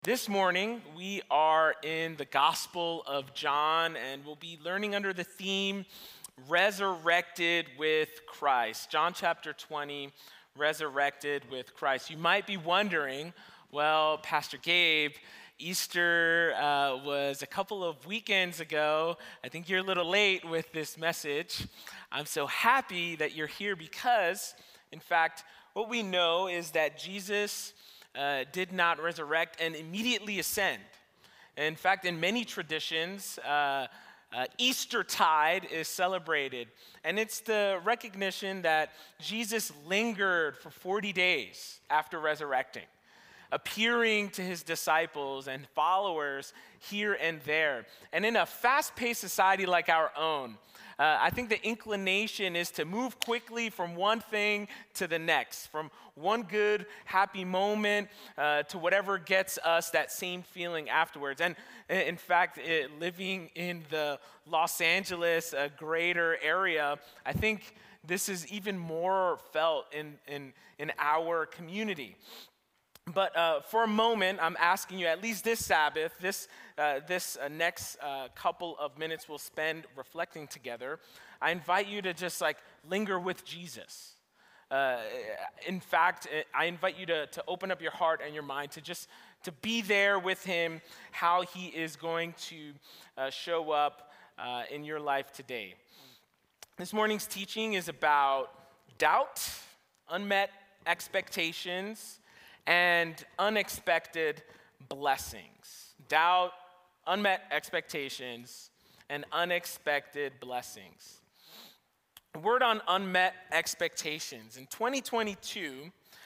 This morning, we are in the Gospel of John, and we'll be learning under the theme, Resurrected with Christ. John chapter 20, Resurrected with Christ. You might be wondering, well, Pastor Gabe, Easter was a couple of weekends ago. I think you're a little late with this message. I'm so happy that you're here because, in fact, what we know is that Jesus did not resurrect and immediately ascend. In fact, in many traditions, Eastertide is celebrated, and it's the recognition that Jesus lingered for 40 days after resurrecting, appearing to his disciples and followers here and there. And in a fast-paced society like our own, I think the inclination is to move quickly from one thing to the next, from one good, happy moment to whatever gets us that same feeling afterwards. And in fact, living in the Los Angeles greater area, I think this is even more felt in our community. But for a moment, I'm asking you, at least this Sabbath, this next couple of minutes we'll spend reflecting together, I invite you to just linger with Jesus. In fact, I invite you to open up your heart and your mind to be there with him, how he is going to show up in your life today. This morning's teaching is about doubt, unmet expectations, and unexpected blessings. Doubt, unmet expectations, and unexpected blessings. A word on unmet expectations. In 2022,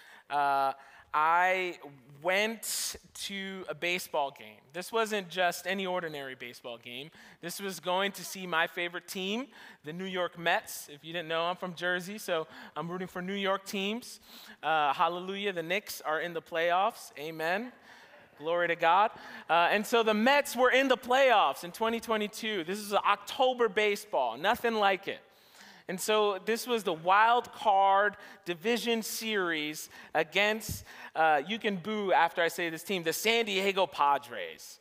I went to a baseball game. This wasn't just any ordinary baseball game. This was going to see my favorite team, the New York Mets. If you didn't know, I'm from Jersey, so I'm rooting for New York teams. Hallelujah, the Knicks are in the playoffs. Amen. Glory to God. And so the Mets were in the playoffs in 2022. This is October baseball, nothing like it. And so this was the wild card division series against, you can boo after I say this team, the San Diego Padres.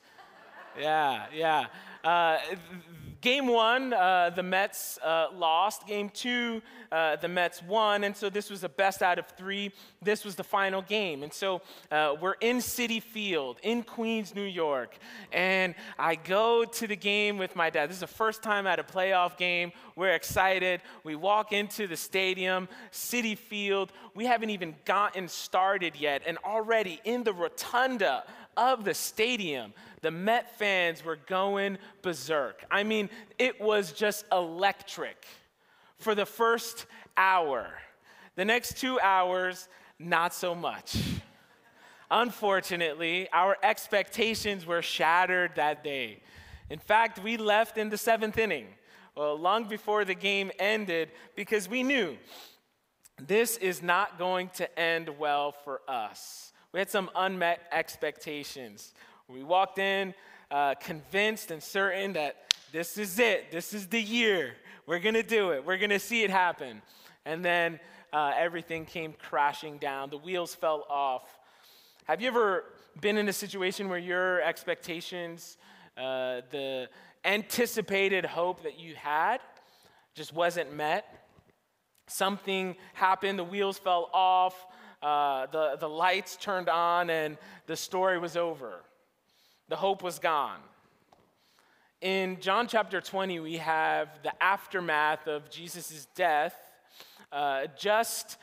Yeah. Game one, the Mets lost. Game two, the Mets won. And so this was the best out of three. This was the final game. And so we're in Citi Field in Queens, New York. And I go to the game with my dad. This is the first time at a playoff game. We're excited. We walk into the stadium, Citi Field. We haven't even gotten started yet. And already in the rotunda of the stadium, the Met fans were going berserk. I mean, it was just electric for the first hour. The next 2 hours, not so much. Unfortunately, our expectations were shattered that day. In fact, we left in the 7th inning, long before the game ended, because we knew this is not going to end well for us. We had some unmet expectations. We walked in convinced and certain that this is it. This is the year. We're going to do it. We're going to see it happen. And then everything came crashing down. The wheels fell off. Have you ever been in a situation where your expectations, the anticipated hope that you had, just wasn't met? Something happened. The wheels fell off. The lights turned on, and the story was over. The hope was gone. In John chapter 20, we have the aftermath of Jesus' death. Just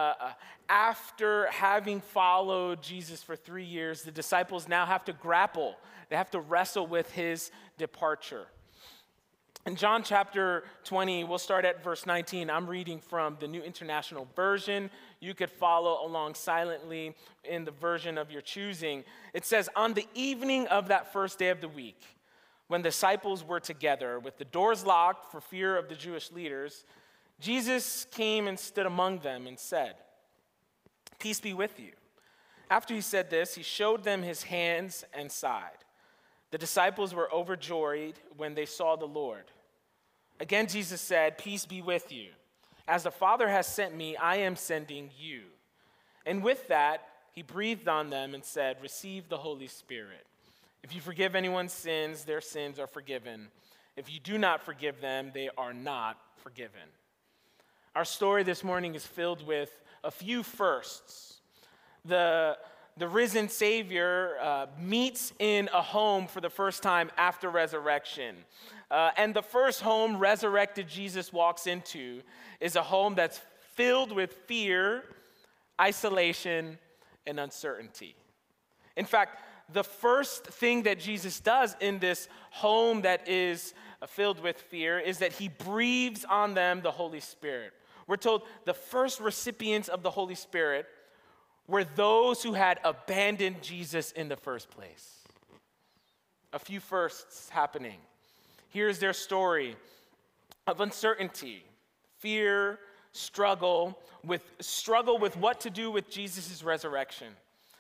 after having followed Jesus for 3 years, the disciples now have to grapple. They have to wrestle with his departure. In John chapter 20, we'll start at verse 19. I'm reading from the New International Version. You could follow along silently in the version of your choosing. It says, on the evening of that first day of the week, when the disciples were together with the doors locked for fear of the Jewish leaders, Jesus came and stood among them and said, "Peace be with you." After he said this, he showed them his hands and side. The disciples were overjoyed when they saw the Lord. Again, Jesus said, "Peace be with you. As the Father has sent me, I am sending you." And with that, he breathed on them and said, "Receive the Holy Spirit. If you forgive anyone's sins, their sins are forgiven. If you do not forgive them, they are not forgiven." Our story this morning is filled with a few firsts. The risen Savior meets in a home for the first time after resurrection. And the first home resurrected Jesus walks into is a home that's filled with fear, isolation, and uncertainty. In fact, the first thing that Jesus does in this home that is filled with fear is that he breathes on them the Holy Spirit. We're told the first recipients of the Holy Spirit were those who had abandoned Jesus in the first place. A few firsts happening. Here's their story of uncertainty, fear, struggle with what to do with Jesus' resurrection.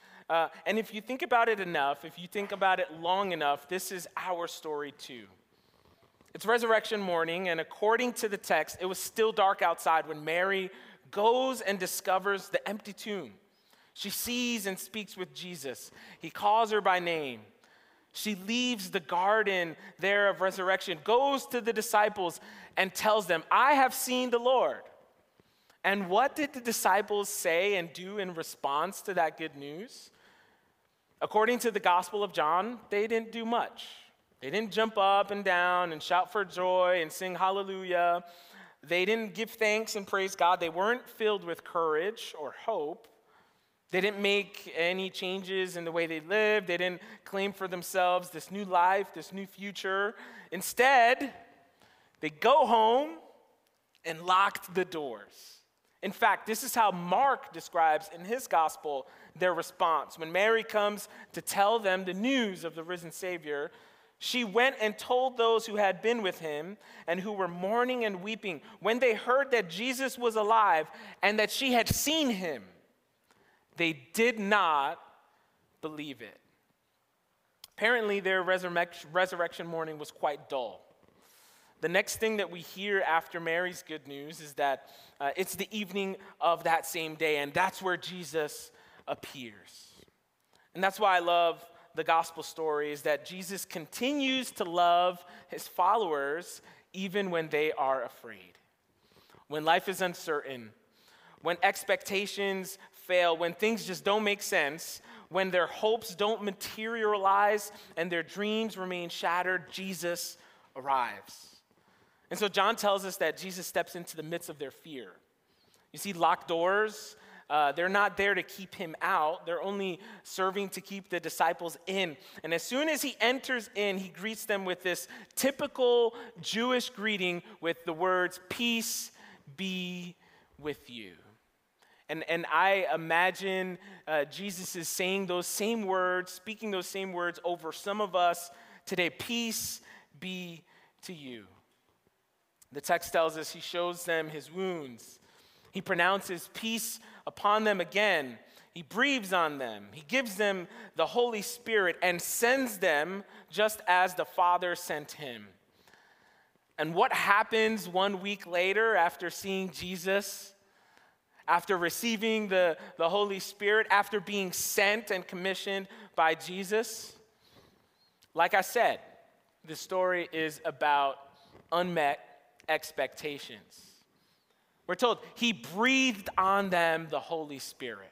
And if you think about it enough, if you think about it long enough, this is our story too. It's resurrection morning, and according to the text, it was still dark outside when Mary goes and discovers the empty tomb. She sees and speaks with Jesus. He calls her by name. She leaves the garden there of resurrection, goes to the disciples and tells them, "I have seen the Lord." And what did the disciples say and do in response to that good news? According to the Gospel of John, they didn't do much. They didn't jump up and down and shout for joy and sing hallelujah. They didn't give thanks and praise God. They weren't filled with courage or hope. They didn't make any changes in the way they lived. They didn't claim for themselves this new life, this new future. Instead, they go home and locked the doors. In fact, this is how Mark describes in his gospel their response. When Mary comes to tell them the news of the risen Savior, she went and told those who had been with him and who were mourning and weeping. When they heard that Jesus was alive and that she had seen him, they did not believe it. Apparently, their resurrection morning was quite dull. The next thing that we hear after Mary's good news is that it's the evening of that same day, and that's where Jesus appears. And that's why I love the gospel story, is that Jesus continues to love his followers even when they are afraid. When life is uncertain, when expectations fail, when things just don't make sense, when their hopes don't materialize and their dreams remain shattered, Jesus arrives. And so John tells us that Jesus steps into the midst of their fear. You see, locked doors, they're not there to keep him out. They're only serving to keep the disciples in. And as soon as he enters in, he greets them with this typical Jewish greeting with the words, "Peace be with you." And I imagine Jesus is saying those same words, speaking those same words over some of us today. Peace be to you. The text tells us he shows them his wounds. He pronounces peace upon them again. He breathes on them. He gives them the Holy Spirit and sends them just as the Father sent him. And what happens 1 week later after seeing Jesus? After receiving the Holy Spirit, after being sent and commissioned by Jesus? Like I said, this story is about unmet expectations. We're told he breathed on them the Holy Spirit.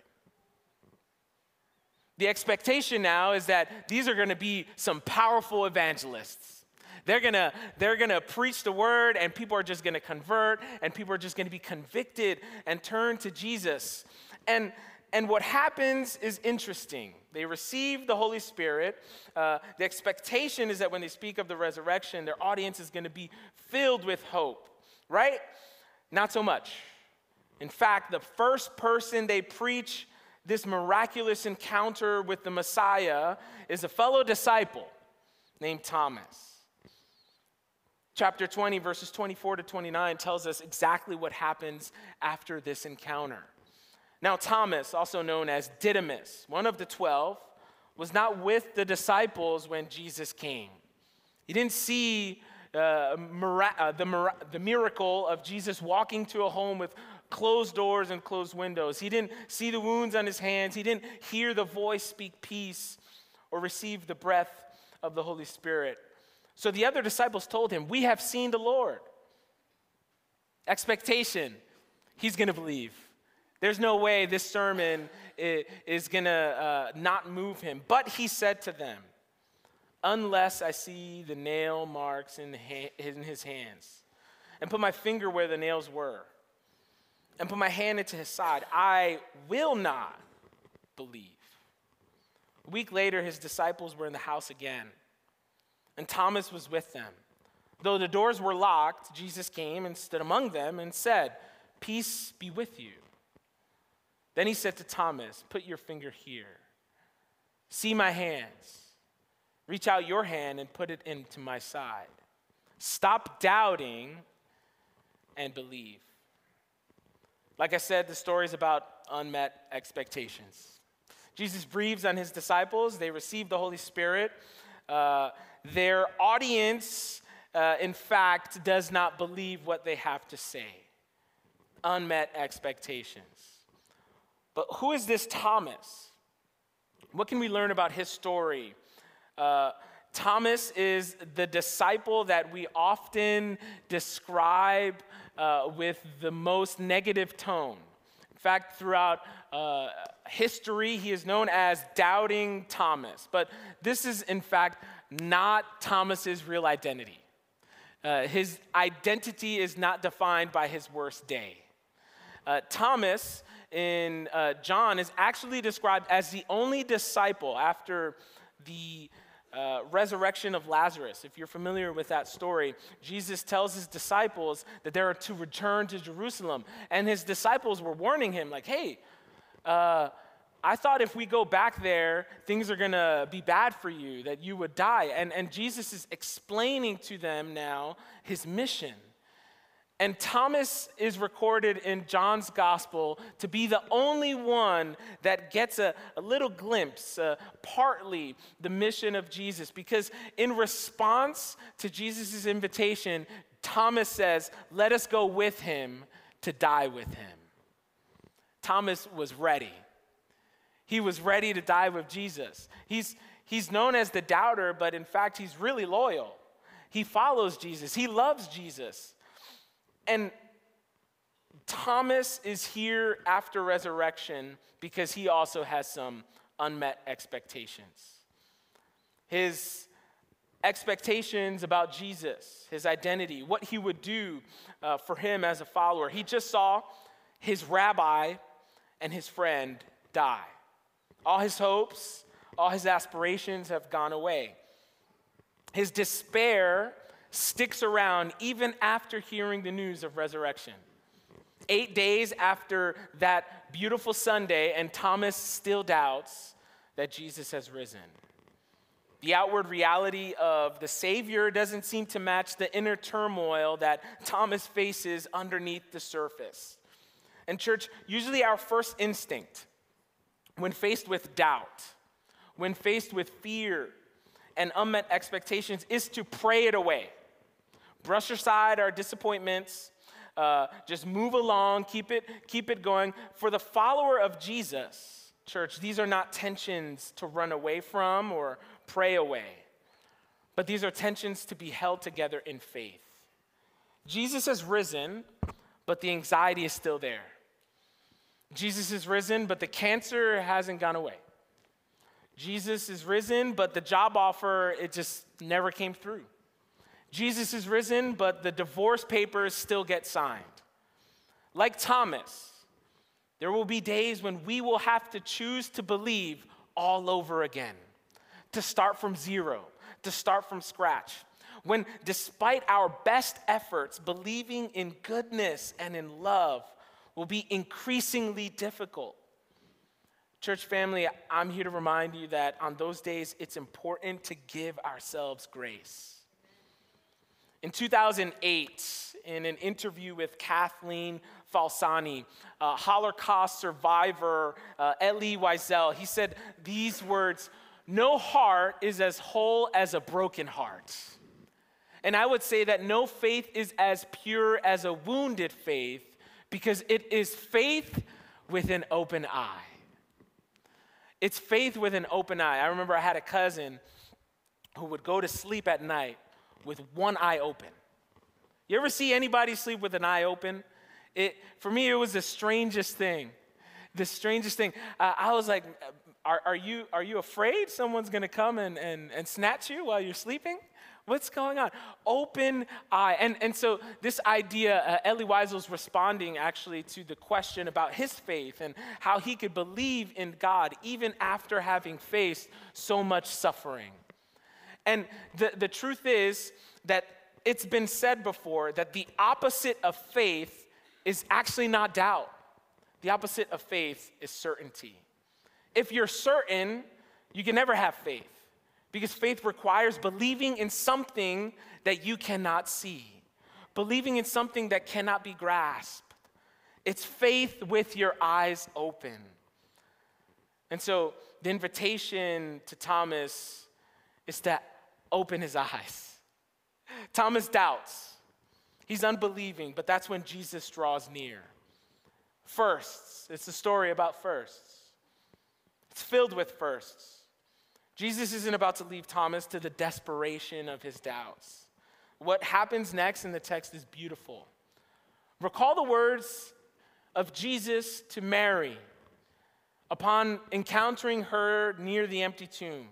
The expectation now is that these are going to be some powerful evangelists. They're gonna preach the word, and people are just gonna convert, and people are just gonna be convicted and turn to Jesus. And what happens is interesting. They receive the Holy Spirit. The expectation is that when they speak of the resurrection, their audience is gonna be filled with hope, right? Not so much. In fact, the first person they preach this miraculous encounter with the Messiah is a fellow disciple named Thomas. Chapter 20, verses 24 to 29 tells us exactly what happens after this encounter. Now, Thomas, also known as Didymus, one of the 12, was not with the disciples when Jesus came. He didn't see the miracle of Jesus walking to a home with closed doors and closed windows. He didn't see the wounds on his hands. He didn't hear the voice speak peace or receive the breath of the Holy Spirit. So the other disciples told him, "We have seen the Lord." Expectation, he's going to believe. There's no way this sermon is going to not move him. But he said to them, "Unless I see the nail marks in his hands, and put my finger where the nails were, and put my hand into his side, I will not believe." A week later, his disciples were in the house again, and Thomas was with them. Though the doors were locked, Jesus came and stood among them and said, "Peace be with you." Then he said to Thomas, "Put your finger here. See my hands. Reach out your hand and put it into my side. Stop doubting and believe." Like I said, the story is about unmet expectations. Jesus breathes on his disciples. They receive the Holy Spirit. Their audience, in fact, does not believe what they have to say. Unmet expectations. But who is this Thomas? What can we learn about his story? Thomas is the disciple that we often describe with the most negative tone. In fact, throughout history, he is known as Doubting Thomas. But this is, in fact, not Thomas's real identity. His identity is not defined by his worst day. Thomas in John is actually described as the only disciple after the resurrection of Lazarus. If you're familiar with that story, Jesus tells his disciples that they are to return to Jerusalem. And his disciples were warning him, like, "Hey, I thought if we go back there, things are going to be bad for you, that you would die." And Jesus is explaining to them now his mission. And Thomas is recorded in John's gospel to be the only one that gets a little glimpse, partly the mission of Jesus. Because in response to Jesus' invitation, Thomas says, "Let us go with him to die with him." Thomas was ready. He was ready to die with Jesus. He's known as the doubter, but in fact, he's really loyal. He follows Jesus. He loves Jesus. And Thomas is here after resurrection because he also has some unmet expectations. His expectations about Jesus, his identity, what he would do for him as a follower. He just saw his rabbi and his friend die. All his hopes, all his aspirations have gone away. His despair sticks around even after hearing the news of resurrection. 8 days after that beautiful Sunday, and Thomas still doubts that Jesus has risen. The outward reality of the Savior doesn't seem to match the inner turmoil that Thomas faces underneath the surface. And church, usually our first instinct when faced with doubt, when faced with fear and unmet expectations, is to pray it away. Brush aside our disappointments, just move along, keep it going. For the follower of Jesus, church, these are not tensions to run away from or pray away, but these are tensions to be held together in faith. Jesus has risen, but the anxiety is still there. Jesus is risen, but the cancer hasn't gone away. Jesus is risen, but the job offer, it just never came through. Jesus is risen, but the divorce papers still get signed. Like Thomas, there will be days when we will have to choose to believe all over again, to start from zero, to start from scratch. When despite our best efforts, believing in goodness and in love will be increasingly difficult. Church family, I'm here to remind you that on those days, it's important to give ourselves grace. In 2008, in an interview with Kathleen Falsani, Holocaust survivor Elie Wiesel, he said these words, "No heart is as whole as a broken heart." And I would say that no faith is as pure as a wounded faith, because it is faith with an open eye. It's faith with an open eye. I remember I had a cousin who would go to sleep at night with one eye open. You ever see anybody sleep with an eye open? For me, it was the strangest thing. The strangest thing. I was like, are you afraid someone's going to come and snatch you while you're sleeping? What's going on? Open eye. And so this idea, Elie Wiesel's responding actually to the question about his faith and how he could believe in God even after having faced so much suffering. And the truth is that it's been said before that the opposite of faith is actually not doubt. The opposite of faith is certainty. If you're certain, you can never have faith, because faith requires believing in something that you cannot see, believing in something that cannot be grasped. It's faith with your eyes open. And so the invitation to Thomas is to open his eyes. Thomas doubts. He's unbelieving, but that's when Jesus draws near. Firsts. It's a story about firsts. It's filled with firsts. Jesus isn't about to leave Thomas to the desperation of his doubts. What happens next in the text is beautiful. Recall the words of Jesus to Mary upon encountering her near the empty tomb.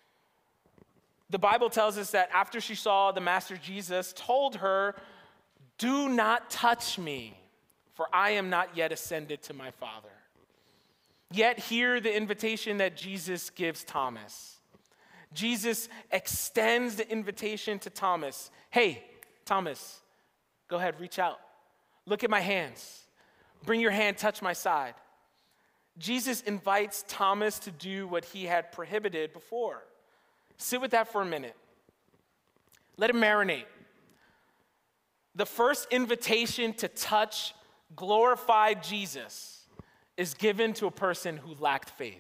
The Bible tells us that after she saw the Master Jesus, told her, "Do not touch me, for I am not yet ascended to my Father." Yet hear the invitation that Jesus gives Thomas. Jesus extends the invitation to Thomas. Hey, Thomas, go ahead, reach out. Look at my hands. Bring your hand, touch my side. Jesus invites Thomas to do what he had prohibited before. Sit with that for a minute. Let it marinate. The first invitation to touch glorified Jesus is given to a person who lacked faith.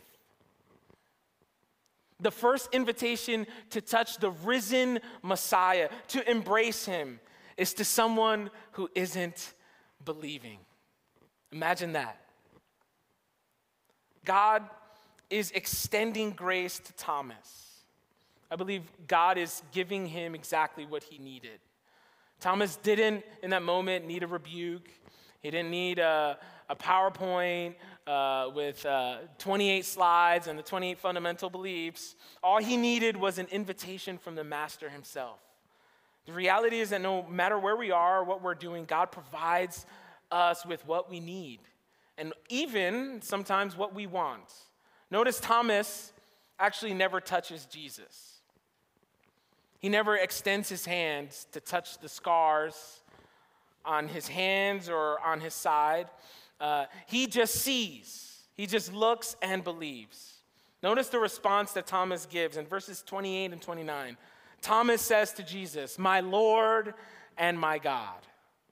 The first invitation to touch the risen Messiah, to embrace him, is to someone who isn't believing. Imagine that. God is extending grace to Thomas. I believe God is giving him exactly what he needed. Thomas didn't, in that moment, need a rebuke. He didn't need a PowerPoint with 28 slides and the 28 fundamental beliefs. All he needed was an invitation from the Master himself. The reality is that no matter where we are, what we're doing, God provides us with what we need, and even sometimes what we want. Notice Thomas actually never touches Jesus. He never extends his hands to touch the scars on his hands or on his side. He just sees. He just looks and believes. Notice the response that Thomas gives in verses 28 and 29. Thomas says to Jesus, "My Lord and my God."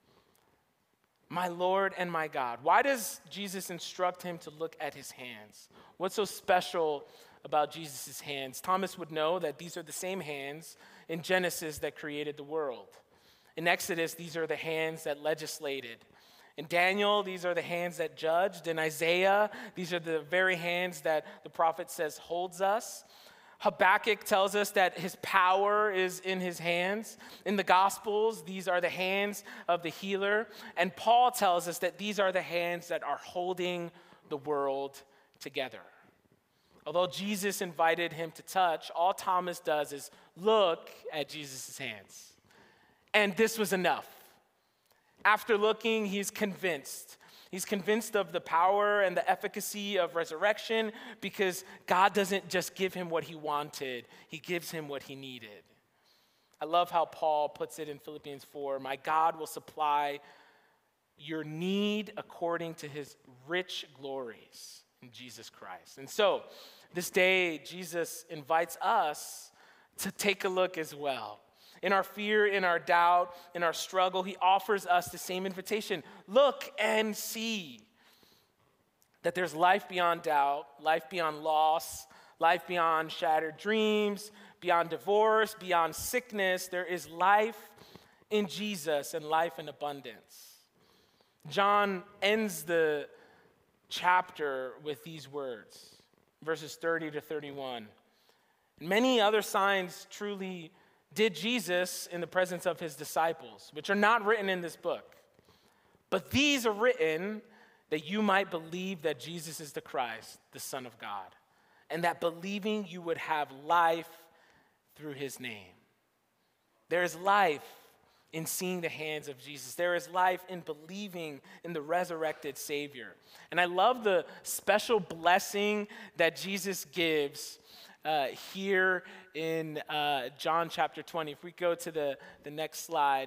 My Lord and my God. Why does Jesus instruct him to look at his hands? What's so special about Jesus' hands? Thomas would know that these are the same hands in Genesis that created the world. In Exodus, these are the hands that legislated. In Daniel, these are the hands that judged. In Isaiah, these are the very hands that the prophet says holds us. Habakkuk tells us that his power is in his hands. In the Gospels, these are the hands of the healer. And Paul tells us that these are the hands that are holding the world together. Although Jesus invited him to touch, all Thomas does is look at Jesus' hands. And this was enough. After looking, he's convinced. He's convinced of the power and the efficacy of resurrection, because God doesn't just give him what he wanted, he gives him what he needed. I love how Paul puts it in Philippians 4, "My God will supply your need according to his rich glories in Jesus Christ." And so, this day, Jesus invites us to take a look as well. In our fear, in our doubt, in our struggle, he offers us the same invitation. Look and see that there's life beyond doubt, life beyond loss, life beyond shattered dreams, beyond divorce, beyond sickness. There is life in Jesus and life in abundance. John ends the chapter with these words, verses 30 to 31. Many other signs truly did Jesus in the presence of his disciples, which are not written in this book. But these are written that you might believe that Jesus is the Christ, the Son of God, and that believing you would have life through his name. There is life in seeing the hands of Jesus. There is life in believing in the resurrected Savior. And I love the special blessing that Jesus gives here in John chapter 20. If we go to the next slide.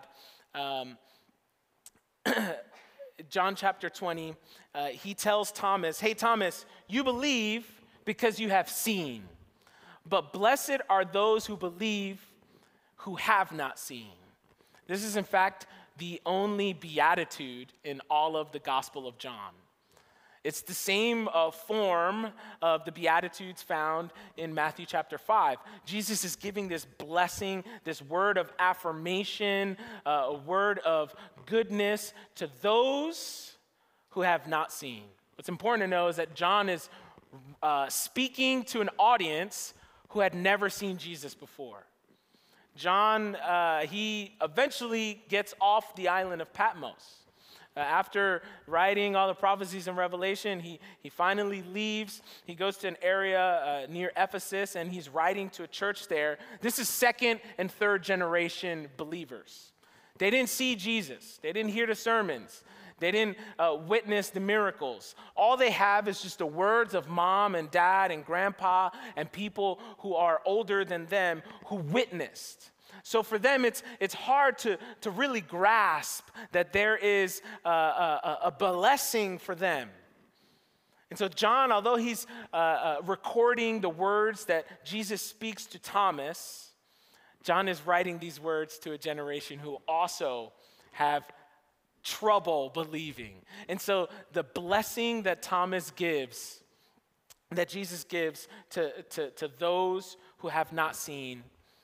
John chapter 20, he tells Thomas, hey, Thomas, you believe because you have seen. But blessed are those who believe who have not seen. This is, in fact, the only beatitude in all of the Gospel of John. It's the same form of the Beatitudes found in Matthew chapter 5. Jesus is giving this blessing, this word of affirmation, a word of goodness to those who have not seen. What's important to know is that John is speaking to an audience who had never seen Jesus before. John, he eventually gets off the island of Patmos. After writing all the prophecies in Revelation, he finally leaves. He goes to an area near Ephesus, and he's writing to a church there. This is second and third generation believers. They didn't see Jesus. They didn't hear the sermons. They didn't witness the miracles. All they have is just the words of mom and dad and grandpa and people who are older than them who witnessed. So for them, it's hard to really grasp that there is a blessing for them. And so John, although he's recording the words that Jesus speaks to Thomas, John is writing these words to a generation who also have trouble believing. And so the blessing that Thomas gives, that Jesus gives to those who have not seen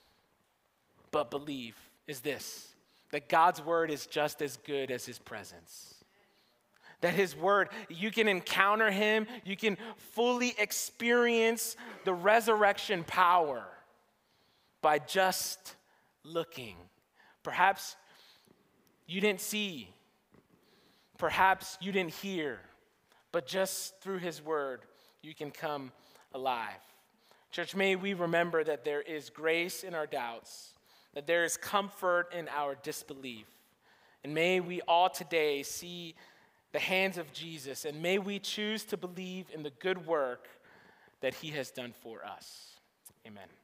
but believe, is this: that God's word is just as good as his presence. That his word, you can encounter him, you can fully experience the resurrection power by just looking. Perhaps you didn't see, perhaps you didn't hear, but just through his word, you can come alive. Church, may we remember that there is grace in our doubts, that there is comfort in our disbelief. And may we all today see the hands of Jesus, and may we choose to believe in the good work that he has done for us. Amen.